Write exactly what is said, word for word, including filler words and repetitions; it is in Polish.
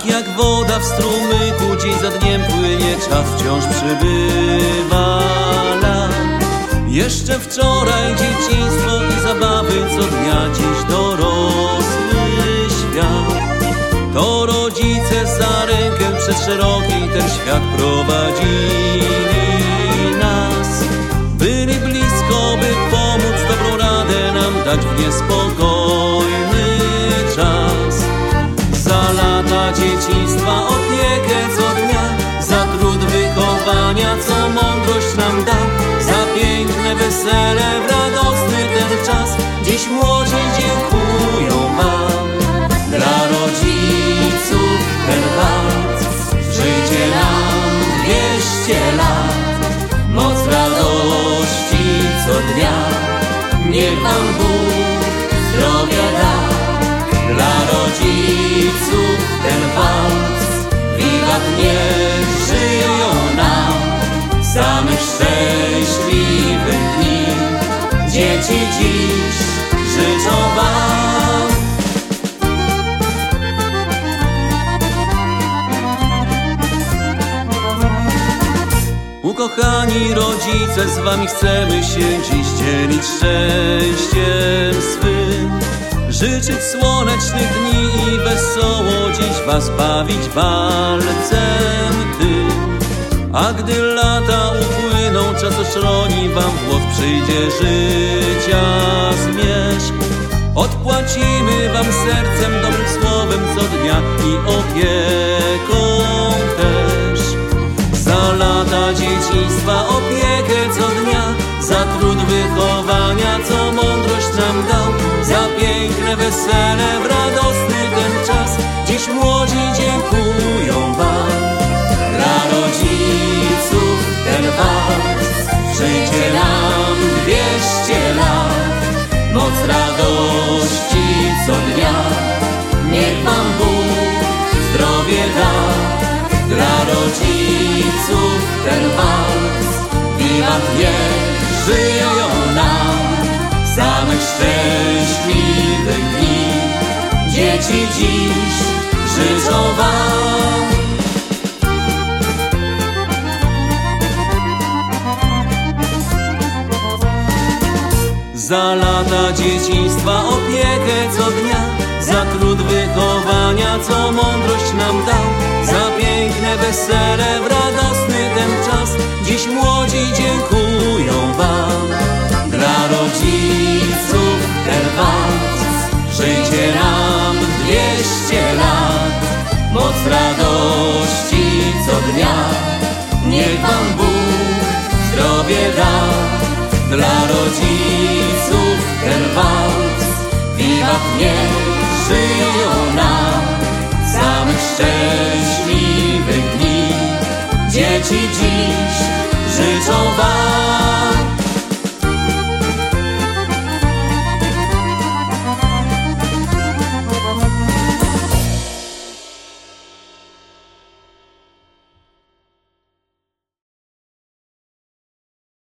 Tak jak woda w strumyku, dzień za dniem płynie, czas wciąż przybywa lat. Jeszcze wczoraj dzieciństwo i zabawy, co dnia dziś dorosły świat. To rodzice za rękę przez szeroki ten świat prowadzili nas. Byli blisko, by pomóc, dobrą radę nam dać w niespokojny czas. Za lata dzieciństwa opiekę co dnia, za trud wychowania, co mądrość nam dał, za piękne wesele, w radosny ten czas. Dziś młodzi dziękują wam. Dla rodziców ten walc, życie nam dwieście lat, moc radości co dnia, niech wam Bóg zdrowia da. Dla rodziców ten walc, wiwat niech żyją nam, samych szczęśliwych dni dzieci dziś życzą wam. Ukochani rodzice, z wami chcemy się dziś dzielić szczęściem swym, życzyć słonecznych dni i wesoło dziś was bawić walcem tym. A gdy lata upłyną, czas oszroni wam w łos, przyjdzie życia zmierzch. Odpłacimy wam sercem, dobrym słowem co dnia i opieką też. Za lata dzieciństwa opiekę co dnia, za trud wychowania, co mądrość nam dał, za piękne wesele, w radosny ten czas. Dziś młodzi dziękują wam. Dla rodziców ten walc, życie nam dwieście lat, moc radości co dnia, niech wam Bóg zdrowie da. Dla rodziców ten walc, wiwat niech żyją nam, samych szczęśliwych dni dzieci dziś życzą wam. Za lata dzieciństwa opiekę co dnia, za trud wychowania, co mądrość nam dał, za piękne wesele, w radosny ten czas. Dziś młodzi dziękują wam. Dla rodziców ten walc, życie nam dwieście lat, moc radości co dnia, niech wam Bóg zdrowie da. Dla rodziców ten walc, wiwat niech żyją nam,